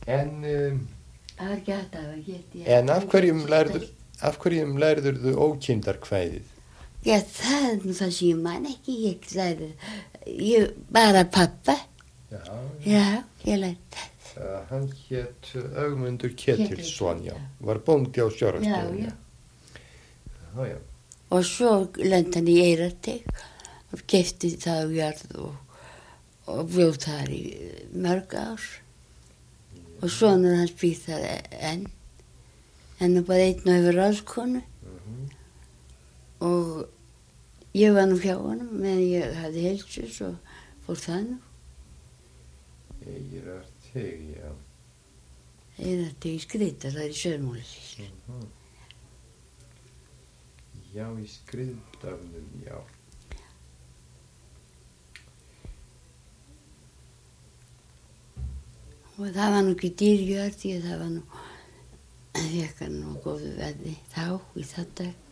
En, Það var ekki hægt að hafa getið. en af hverjum lærður þú ókindarkvæðið? Já, það er nú það sem ég man ekki, ég lærði, bara pappa. Já, Já, ég lærði. Hann hét Ögmundur Ketilsson, já. Var bóndi á Sjórastofunni. Já, já. Og svo lenti hann í Eyrarteg og keypti það á jörð og bjó þar í mörg ár. Og sonur hans býr það enn. Hann er bara einn og hefur ráðskonu. Og ég var nú hjá honum meðan ég hafði heilsu, svo fór það nú. Eyrarteg, já. Eyrarteg í Skriðdal, það er í Söðmúlasýslu. Já, í Skriðdalnum, já. Og það var nú ekki dýr jörð, því að það var nú, það fekk hann nú góðu veði þá í það dag.